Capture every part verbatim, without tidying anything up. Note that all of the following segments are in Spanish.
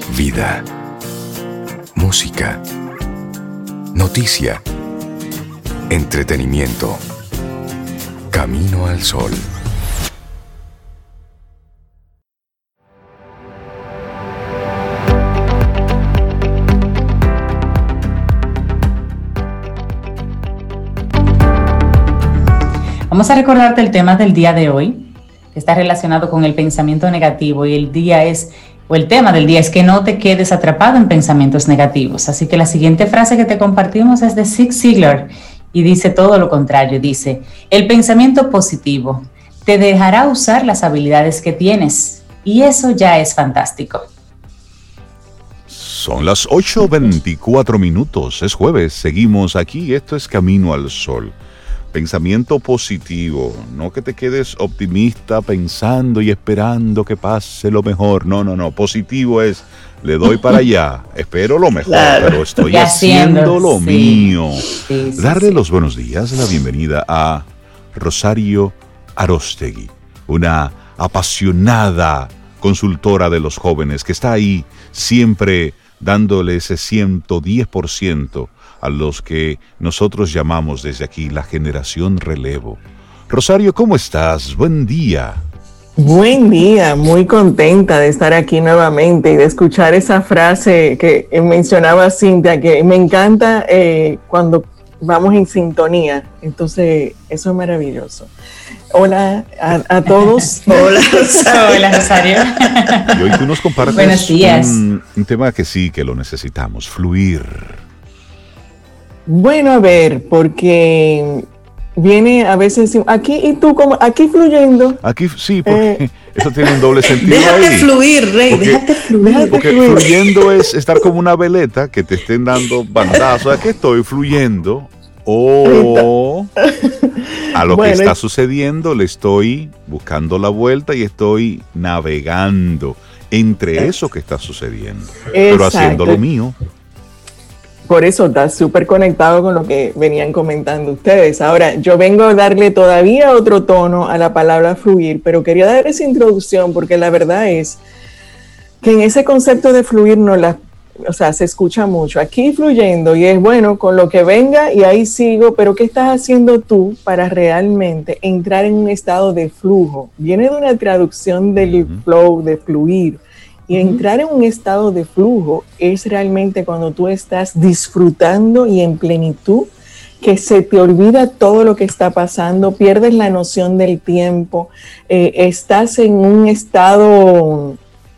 Vida, música, noticia, entretenimiento. Camino al Sol. Vamos a recordarte el tema del día de hoy, que está relacionado con el pensamiento negativo, y el día es, o el tema del día es que no te quedes atrapado en pensamientos negativos. Así que la siguiente frase que te compartimos es de Zig Ziglar y dice todo lo contrario. Dice: el pensamiento positivo te dejará usar las habilidades que tienes, y eso ya es fantástico. Son las ocho veinticuatro minutos, es jueves, seguimos aquí, esto es Camino al Sol. Pensamiento positivo, no que te quedes optimista pensando y esperando que pase lo mejor. No, no, no, positivo es, le doy para allá, espero lo mejor, claro, pero estoy haciendo, haciendo lo sí, mío. Sí, sí, Darle sí. los buenos días, la bienvenida a Rosario Aróstegui, una apasionada consultora de los jóvenes que está ahí siempre dándole ese ciento diez por ciento a los que nosotros llamamos desde aquí la generación relevo. Rosario, ¿cómo estás? Buen día. Buen día, muy contenta de estar aquí nuevamente y de escuchar esa frase que mencionaba Cintia, que me encanta eh, cuando vamos en sintonía. Entonces, eso es maravilloso. Hola a, a todos. Hola, Rosario. Hola, Rosario. Y hoy tú nos compartes Buenos días. Un, un tema que sí, que lo necesitamos, fluir. Bueno, a ver, porque viene a veces aquí y tú como aquí fluyendo. Aquí sí, porque eh, eso tiene un doble sentido. Déjate ahí. fluir, Rey, porque, déjate fluir. Déjate porque fluir. Fluyendo es estar como una veleta que te estén dando bandazos. ¿A qué estoy fluyendo? O a lo bueno, que está sucediendo le estoy buscando la vuelta y estoy navegando entre eso que está sucediendo, exacto, pero haciendo lo mío. Por eso está súper conectado con lo que venían comentando ustedes. Ahora, yo vengo a darle todavía otro tono a la palabra fluir, pero quería dar esa introducción porque la verdad es que en ese concepto de fluir no la, o sea, se escucha mucho. Aquí fluyendo y es bueno con lo que venga y ahí sigo, pero ¿qué estás haciendo tú para realmente entrar en un estado de flujo? Viene de una traducción del uh-huh. flow, de fluir. Y entrar en un estado de flujo es realmente cuando tú estás disfrutando y en plenitud, que se te olvida todo lo que está pasando, pierdes la noción del tiempo, eh, estás en un estado,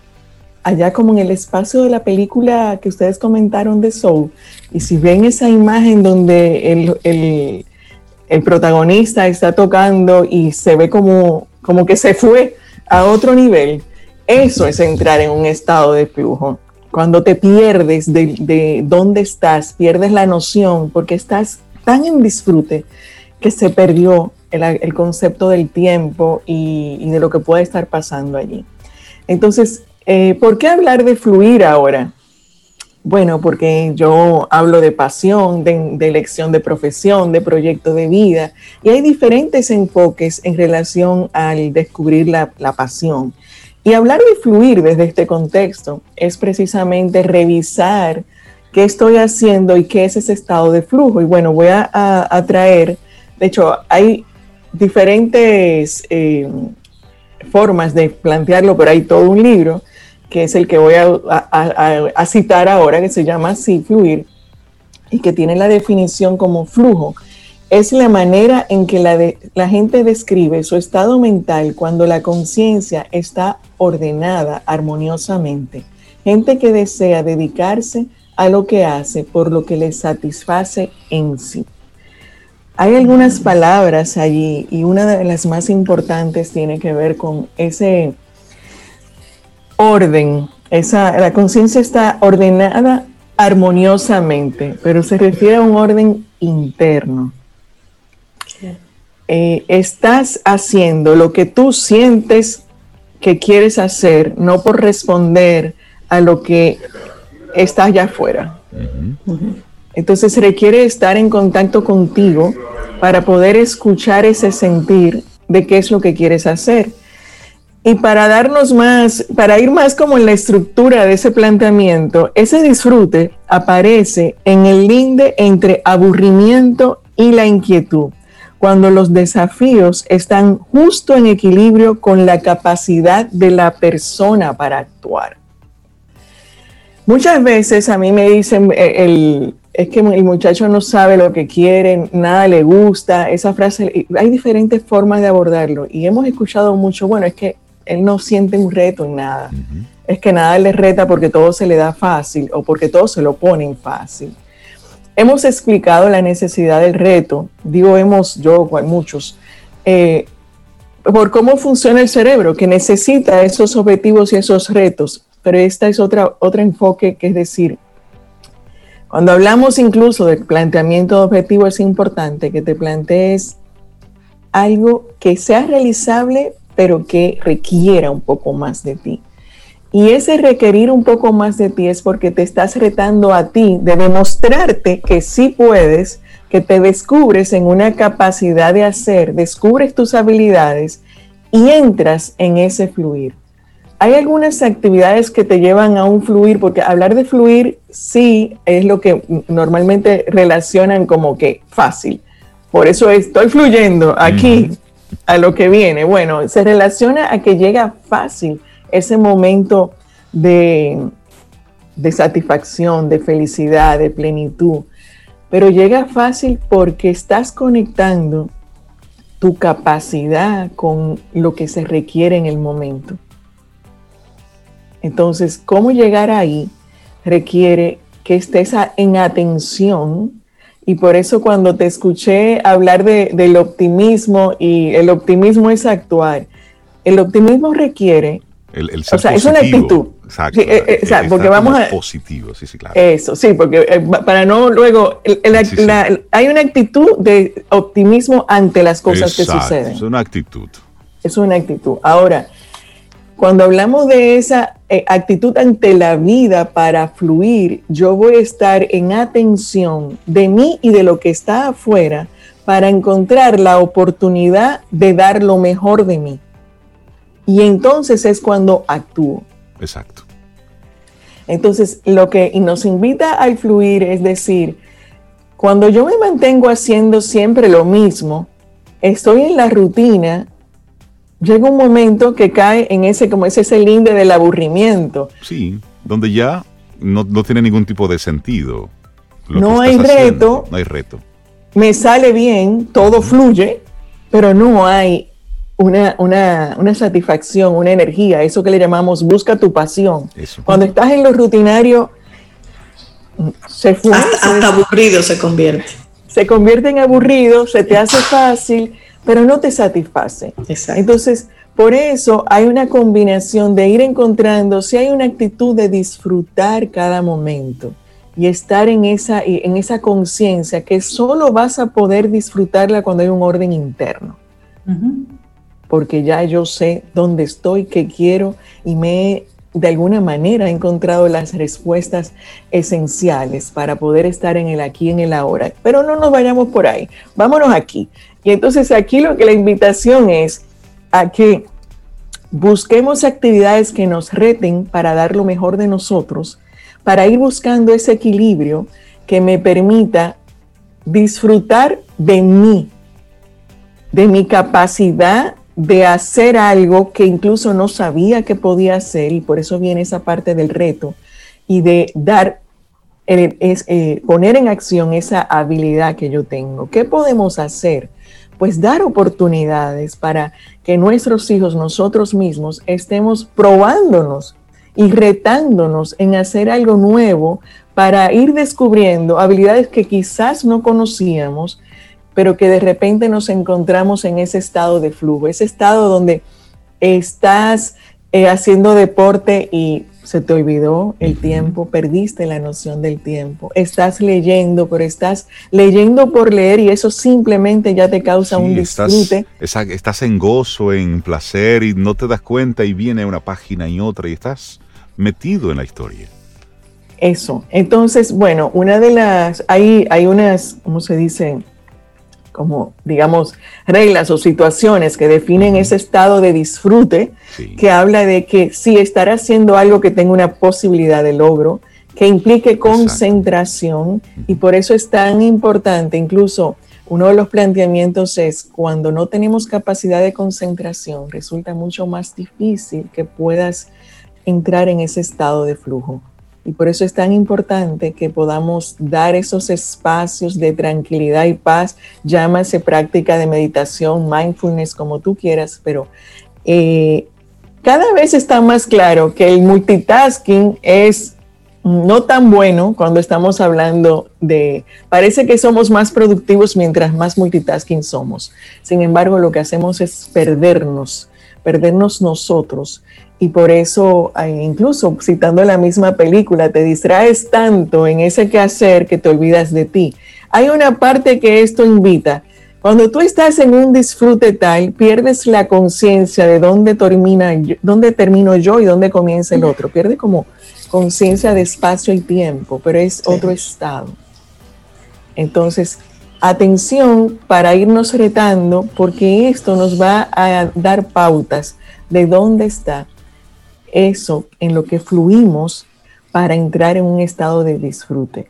allá como en el espacio de la película que ustedes comentaron de Soul, y si ven esa imagen donde el, el, el protagonista está tocando y se ve como, como que se fue a otro nivel. Eso es entrar en un estado de flujo. Cuando te pierdes de, de dónde estás, pierdes la noción porque estás tan en disfrute que se perdió el, el concepto del tiempo y, y de lo que puede estar pasando allí. Entonces, eh, ¿por qué hablar de fluir ahora? Bueno, porque yo hablo de pasión, de, de elección de profesión, de proyecto de vida, y hay diferentes enfoques en relación al descubrir la, la pasión. Y hablar de fluir desde este contexto es precisamente revisar qué estoy haciendo y qué es ese estado de flujo. Y bueno, voy a, a, a traer, de hecho, hay diferentes eh, formas de plantearlo, pero hay todo un libro que es el que voy a, a, a, a citar ahora, que se llama así, Fluir, y que tiene la definición como flujo. Es la manera en que la, de, la gente describe su estado mental cuando la conciencia está ordenada armoniosamente. Gente que desea dedicarse a lo que hace por lo que le satisface en sí. Hay algunas palabras allí y una de las más importantes tiene que ver con ese orden. Esa, la conciencia está ordenada armoniosamente, pero se refiere a un orden interno. Eh, estás haciendo lo que tú sientes que quieres hacer, no por responder a lo que está allá afuera. Uh-huh. Uh-huh. Entonces requiere estar en contacto contigo para poder escuchar ese sentir de qué es lo que quieres hacer. Y para darnos más, para ir más como en la estructura de ese planteamiento, ese disfrute aparece en el linde entre aburrimiento y la inquietud, cuando los desafíos están justo en equilibrio con la capacidad de la persona para actuar. Muchas veces a mí me dicen, el, es que el muchacho no sabe lo que quiere, nada le gusta, esa frase, hay diferentes formas de abordarlo y hemos escuchado mucho, bueno, es que él no siente un reto en nada, uh-huh. Es que nada le reta porque todo se le da fácil o porque todo se lo ponen fácil. Hemos explicado la necesidad del reto, digo hemos, yo, muchos, eh, por cómo funciona el cerebro, que necesita esos objetivos y esos retos, pero esta es otra, otro enfoque, que es decir, cuando hablamos incluso del planteamiento de objetivo, es importante que te plantees algo que sea realizable, pero que requiera un poco más de ti. Y ese requerir un poco más de ti es porque te estás retando a ti de demostrarte que sí puedes, que te descubres en una capacidad de hacer, descubres tus habilidades y entras en ese fluir. Hay algunas actividades que te llevan a un fluir, porque hablar de fluir sí es lo que normalmente relacionan como que fácil. Por eso estoy fluyendo aquí a lo que viene. Bueno, se relaciona a que llega fácil ese momento de, de satisfacción, de felicidad, de plenitud. Pero llega fácil porque estás conectando tu capacidad con lo que se requiere en el momento. Entonces, ¿cómo llegar ahí? Requiere que estés en atención. Y por eso cuando te escuché hablar de, del optimismo, y el optimismo es actuar, el optimismo requiere, el, el ser o sea, positivo. Es una actitud. Exacto. Sí, eh, eh, o sea, porque vamos a positivo, sí, sí, claro. Eso, sí, porque eh, para no luego, el, el, sí, la, sí. hay una actitud de optimismo ante las cosas Exacto, que suceden. Es una actitud. Es una actitud. Ahora, cuando hablamos de esa eh, actitud ante la vida para fluir, yo voy a estar en atención de mí y de lo que está afuera para encontrar la oportunidad de dar lo mejor de mí. Y entonces es cuando actúo. Exacto. Entonces, lo que nos invita al fluir es decir, cuando yo me mantengo haciendo siempre lo mismo, estoy en la rutina, llega un momento que cae en ese, como ese, ese linde del aburrimiento. Sí, donde ya no, no tiene ningún tipo de sentido. Lo no que hay estás reto. Haciendo. No hay reto. Me sale bien, todo uh-huh. fluye, pero no hay una, una, una satisfacción, una energía, eso que le llamamos busca tu pasión. Eso. Cuando estás en lo rutinario, se fue. Hasta, hasta aburrido se convierte. Se convierte en aburrido, se te hace fácil, pero no te satisface. Exacto. Entonces, por eso hay una combinación de ir encontrando, si hay una actitud de disfrutar cada momento y estar en esa, en esa conciencia que solo vas a poder disfrutarla cuando hay un orden interno. Uh-huh. Porque ya yo sé dónde estoy, qué quiero y me he, de alguna manera he encontrado las respuestas esenciales para poder estar en el aquí, en el ahora. Pero no nos vayamos por ahí, vámonos aquí. Y entonces aquí lo que la invitación es a que busquemos actividades que nos reten para dar lo mejor de nosotros, para ir buscando ese equilibrio que me permita disfrutar de mí, de mi capacidad de hacer algo que incluso no sabía que podía hacer, y por eso viene esa parte del reto, y de dar, eh, es, eh, poner en acción esa habilidad que yo tengo. ¿Qué podemos hacer? Pues dar oportunidades para que nuestros hijos, nosotros mismos, estemos probándonos y retándonos en hacer algo nuevo para ir descubriendo habilidades que quizás no conocíamos, pero que de repente nos encontramos en ese estado de flujo, ese estado donde estás eh, haciendo deporte y se te olvidó el tiempo, perdiste la noción del tiempo, estás leyendo, pero estás leyendo por leer y eso simplemente ya te causa sí, un disfrute. Estás, estás en gozo, en placer y no te das cuenta y viene una página y otra y estás metido en la historia. Eso, entonces, bueno, una de las, hay, hay unas, ¿cómo se dice?, como, digamos, reglas o situaciones que definen ese estado de disfrute, sí. que habla de que si estar haciendo algo que tenga una posibilidad de logro, que implique concentración, exacto. Y por eso es tan importante, incluso uno de los planteamientos es cuando no tenemos capacidad de concentración, resulta mucho más difícil que puedas entrar en ese estado de flujo. Y por eso es tan importante que podamos dar esos espacios de tranquilidad y paz, llámase práctica de meditación, mindfulness, como tú quieras, pero eh, cada vez está más claro que el multitasking es no tan bueno cuando estamos hablando de, parece que somos más productivos mientras más multitasking somos. Sin embargo, lo que hacemos es perdernos, perdernos nosotros. Y por eso, incluso citando la misma película, te distraes tanto en ese quehacer que te olvidas de ti. Hay una parte que esto invita. Cuando tú estás en un disfrute tal, pierdes la conciencia de dónde termina, dónde termino yo y dónde comienza el otro. Pierde como conciencia de espacio y tiempo, pero es sí. otro estado. Entonces, atención para irnos retando, porque esto nos va a dar pautas de dónde está eso en lo que fluimos para entrar en un estado de disfrute.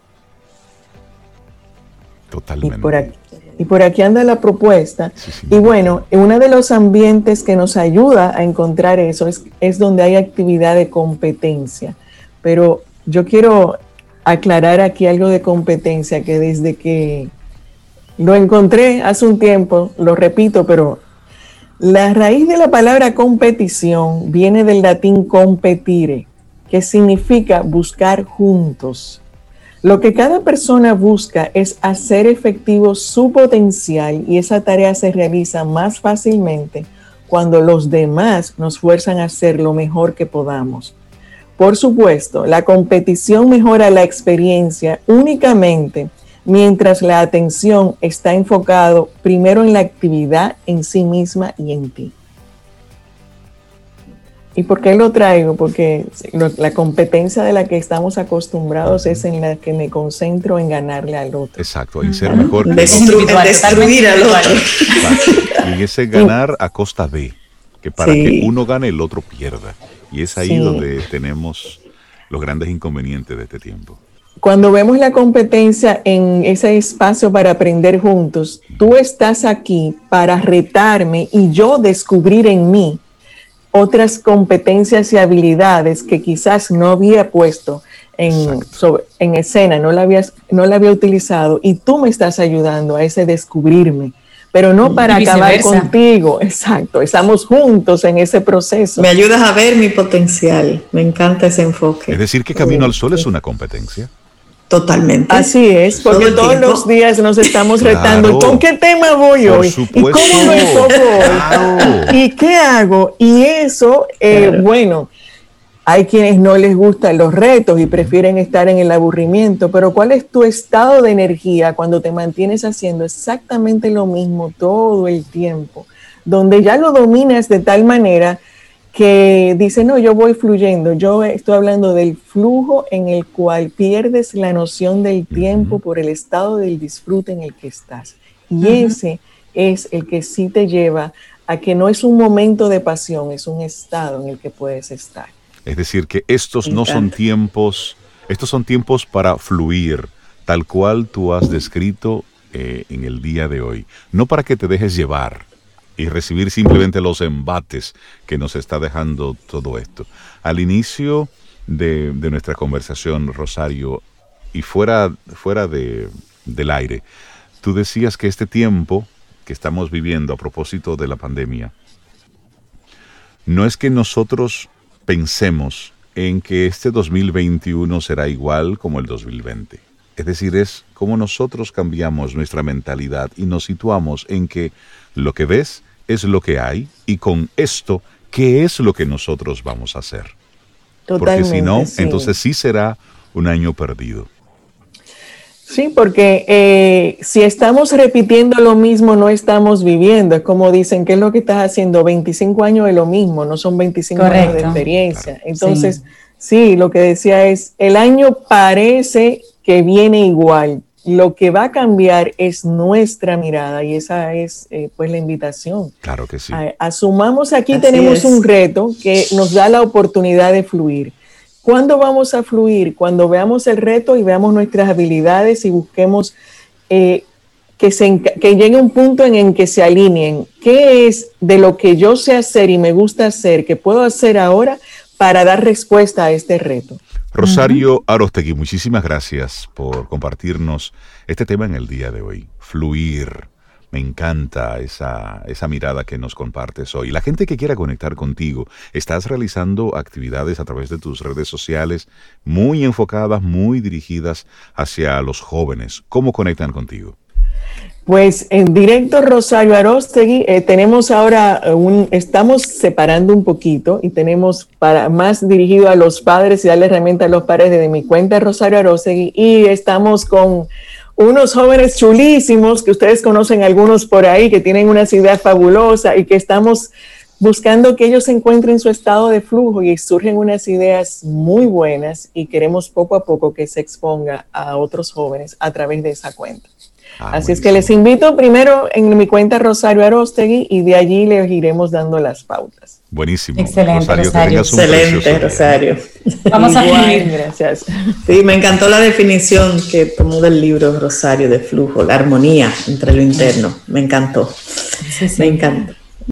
Totalmente. Y por aquí, y por aquí anda la propuesta. Sí, sí, y bueno, uno de los ambientes que nos ayuda a encontrar eso es, es donde hay actividad de competencia. Pero yo quiero aclarar aquí algo de competencia que desde que lo encontré hace un tiempo, lo repito, pero la raíz de la palabra competición viene del latín competire, que significa buscar juntos. Lo que cada persona busca es hacer efectivo su potencial y esa tarea se realiza más fácilmente cuando los demás nos fuerzan a hacer lo mejor que podamos. Por supuesto, la competición mejora la experiencia únicamente mientras la atención está enfocado primero en la actividad en sí misma y en ti. ¿Y por qué lo traigo? Porque la competencia de la que estamos acostumbrados es en la que me concentro en ganarle al otro. Exacto, en ser mejor que Destru- otro. destruir al otro. Exacto. Y ese ganar a costa de, que para sí. que uno gane el otro pierda. Y es ahí sí. donde tenemos los grandes inconvenientes de este tiempo. Cuando vemos la competencia en ese espacio para aprender juntos, tú estás aquí para retarme y yo descubrir en mí otras competencias y habilidades que quizás no había puesto en, sobre, en escena, no la, habías, no la había utilizado y tú me estás ayudando a ese descubrirme, pero no para acabar contigo. Exacto, estamos juntos en ese proceso. Me ayudas a ver mi potencial, me encanta ese enfoque. Es decir, que Camino al Sol es una competencia. Totalmente. Así es, porque Todo todos los días nos estamos retando. Claro. ¿Con qué tema voy Por hoy? supuesto. ¿Y cómo lo enfoco hoy? Claro. ¿Y qué hago? Y eso, eh, claro. bueno, hay quienes no les gustan los retos y prefieren estar en el aburrimiento, pero ¿cuál es tu estado de energía cuando te mantienes haciendo exactamente lo mismo todo el tiempo? Donde ya lo dominas de tal manera que dice, no, yo voy fluyendo. Yo estoy hablando del flujo en el cual pierdes la noción del tiempo uh-huh. por el estado del disfrute en el que estás. Y uh-huh. ese es el que sí te lleva a que no es un momento de pasión, es un estado en el que puedes estar. Es decir, que estos no son tiempos, estos son tiempos para fluir, tal cual tú has descrito eh, en el día de hoy. No para que te dejes llevar y recibir simplemente los embates que nos está dejando todo esto. Al inicio de, de nuestra conversación, Rosario, y fuera, fuera de, del aire, tú decías que este tiempo que estamos viviendo a propósito de la pandemia, no es que nosotros pensemos en que este dos mil veintiuno será igual como el dos mil veinte. Es decir, es como nosotros cambiamos nuestra mentalidad y nos situamos en que lo que ves es lo que hay, y con esto, ¿qué es lo que nosotros vamos a hacer? Totalmente, porque si no, sí. entonces sí será un año perdido. Sí, porque eh, si estamos repitiendo lo mismo, no estamos viviendo. Es como dicen, ¿qué es lo que estás haciendo? veinticinco años de lo mismo, no son veinticinco Correcto. Años de experiencia. Claro. Entonces, sí. sí, lo que decía es, el año parece que viene igual, lo que va a cambiar es nuestra mirada y esa es eh, pues la invitación. Claro que sí. Asumamos aquí Así tenemos es. un reto que nos da la oportunidad de fluir. ¿Cuándo vamos a fluir? Cuando veamos el reto y veamos nuestras habilidades y busquemos eh, que, se, que llegue un punto en el que se alineen. ¿Qué es de lo que yo sé hacer y me gusta hacer, que puedo hacer ahora para dar respuesta a este reto? Rosario uh-huh. Aróstegui, muchísimas gracias por compartirnos este tema en el día de hoy. Fluir. Me encanta esa, esa mirada que nos compartes hoy. La gente que quiera conectar contigo, estás realizando actividades a través de tus redes sociales muy enfocadas, muy dirigidas hacia los jóvenes. ¿Cómo conectan contigo? Pues en directo Rosario Aróstegui, eh, tenemos ahora un, estamos separando un poquito y tenemos para más dirigido a los padres y darle herramienta a los padres desde mi cuenta Rosario Aróstegui, y estamos con unos jóvenes chulísimos que ustedes conocen algunos por ahí que tienen unas ideas fabulosas y que estamos buscando que ellos encuentren su estado de flujo y surgen unas ideas muy buenas y queremos poco a poco que se exponga a otros jóvenes a través de esa cuenta. Ah, Así buenísimo. Es que les invito primero en mi cuenta Rosario Aróstegui y de allí les iremos dando las pautas. Buenísimo. Excelente, Rosario. Rosario. Excelente, Rosario. Vamos a fluir. Gracias. Sí, me encantó la definición que tomó del libro Rosario de flujo, la armonía entre lo interno. Me encantó. Sí, sí. Me encanta.